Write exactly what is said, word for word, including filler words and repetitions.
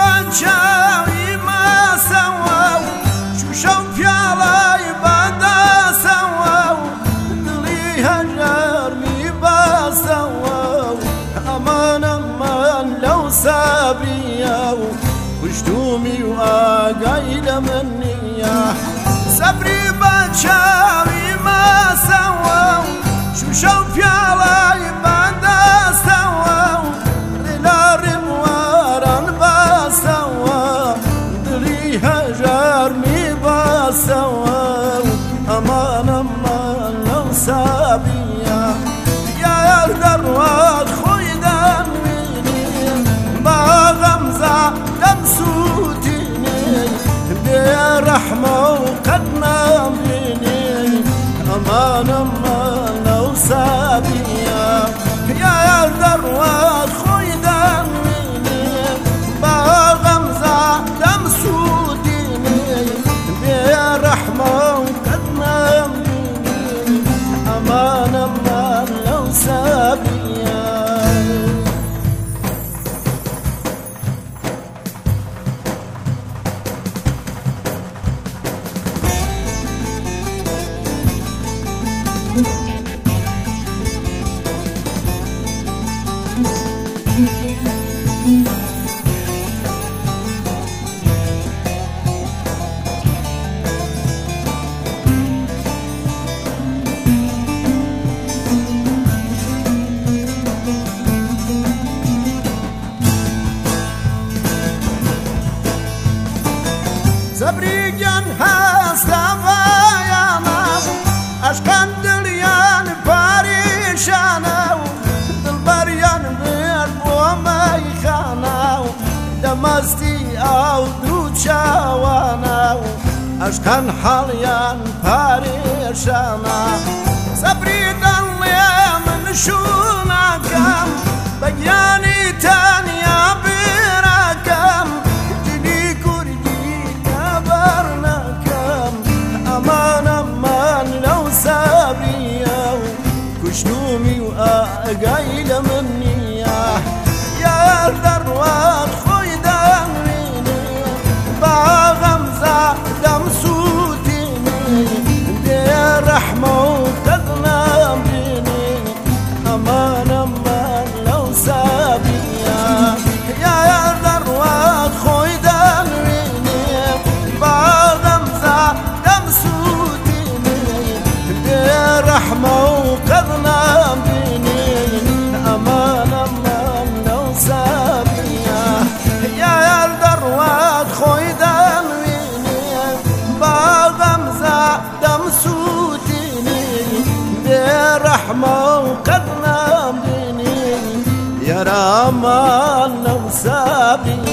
بچه‌ای مسوا شوشم پیالای بدسوا دلی هجر می بسوا امان امان لو صبریا وشتومی و آگایل منیا صبری بچه‌ای مسوا شوشم پیالای بدسوا دلارم وارن بسوا دلی هجر می بسوا امان امان لو صبریا یا دروات خویدن وینی با غمزه دم سوتینی بی رحمه و قدم بینی امان امان لو صبریا یا دروات خویدن وینی با غمزه دم سوتینی بی رحمه و قدم بینی امان امان لو صبریا صبری جان هستم ویانم عشقم دلیان پریشانم دلبریان بیر بو میخانم دمستی او دود شوانم عشقم حالیان پریشانم صبری دلیم نشونکم بگیانی تنیا بیرکم امان امان لو صبریا کشتومی و آگایل منیا یا دروات خویدن وینی با غمزه دم سوتینی بی رحمه و قدم بینی امان امان لو صبریا یا دروات خویدن وینی با غمزه رحمة وقدنا بيني أمان أمان لو صبريا يا الدروات خويدان ويني باغمزة دم سوتيني برحمة وقدنا بيني يا رمان لو صبريا